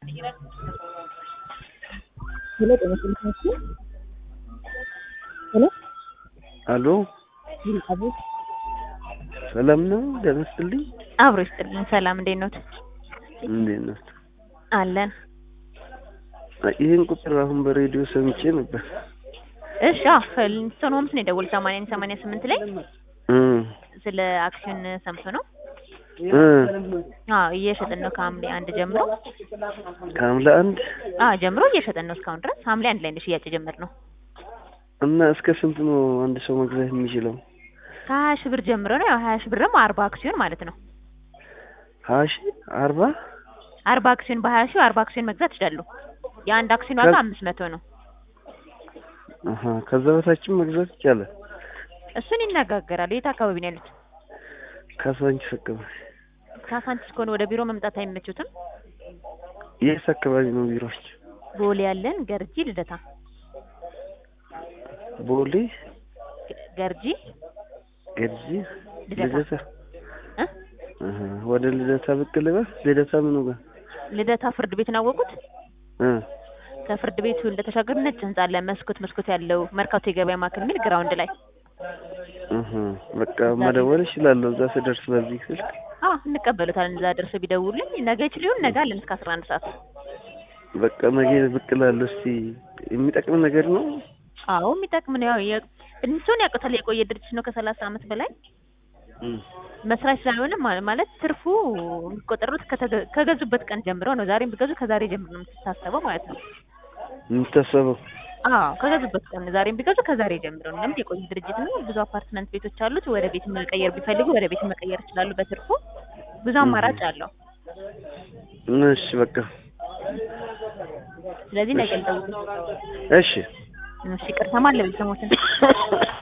Hello, ጤና ይስጥልኝ። ሄሎ አሎ አቤት። ሰላም ነው? ደህና ይስጥልኝ። አብሮ ይስጥልኝ። ሰላም እንዴት ነው? እንዴት ነው? አለን። ይሄን ቁጥር አሁን በሬዲዮ ሰምቼ ነበር። እሺ ፈልንቶኖምስ ነው ደውል 88 ላይ ስለ አክሽን ሰምቶ ነው። እየሸጥን ነው ከሐምሌ 1 ጀምሮ። ከሐምሌ 1 ጀምሮ እየሸጥን ነው እስካሁን ድረስ ሐምሌ 1 ላይ ነው ሽያጭ ጀመርነው። እና እስከ ስንት ነው አንድ ሰው መግዛት የሚችለው? ከ20 ሺህ ብር ጀምሮ ነው። ያው 20 ሺህ ብር ደግሞ 40 አክሲዮን ማለት ነው። 20 ሺህ 40 አክሲዮን በ20 ሺህ 40 አክሲዮን መግዛት ይችላሉ። የአንድ አክሲዮን ዋጋ 500 ነው። ከዛ በታችም መግዛት ይቻላል። እሱን ይነጋገራሉ። የት አካባቢ ነው ያሉት? ካሳንቺስ አካባቢ። ካሳንቺስ ከሆነ ወደ ቢሮ መምጣት አይመቹትም? የት አካባቢ ነው ቢሮዎች? ቦሌ ያለን፣ ገርጂ፣ ልደታ። ቦሌ፣ ገርጂ፣ ልደታ። ወደ ልደታ ብቅ ልበል። ልደታ ምኑ ጋር? ልደታ ፍርድ ቤት ናወቁት? ከፍርድ ቤቱ እንደተሻገሩ ነጭ ህንጻ አለ፣ መስኮት ያለው መርካቶ የገበያ ማዕከል የሚል ግራውንድ ላይ። በቃ መደወል እችላለሁ እዛ ስደርስ በዚህ ስልክ? እንቀበሉታለን። እዛ ደርሰው ቢደውሉልኝ ነገ ይችላል። ነገ አለን እስከ 11 ሰዓት። በቃ ነገ ብቅ እላለሁ። እስቲ የሚጠቅም ነገር ነው? አዎ የሚጠቅም ነው። ያው እንትን ያውቁታል። የቆየ ድርጅት ነው ከ30 አመት በላይ መስራት ስላልሆነ ማለት ትርፉ የሚቆጠሩት ከገዙበት ቀን ጀምሮ ነው። ዛሬም ቢገዙ ከዛሬ ጀምሮ ነው የምትታሰበው ማለት ነው። የምትታሰበው? ከገዙበት ቀን ዛሬም ቢገዙ ከዛሬ ጀምሮ ነው። ለምን የቆየ ድርጅት ነው። ብዙ አፓርትመንት ቤቶች አሉት። ወደ ቤት መቀየር ቢፈልጉ ወደ ቤት መቀየር ይችላሉ በትርፉ። ብዙ አማራጭ አለው። እሺ በቃ ስለዚህ ነገ ልደውል። እሺ ይቅርታ ማለት ለቤተሰቦችን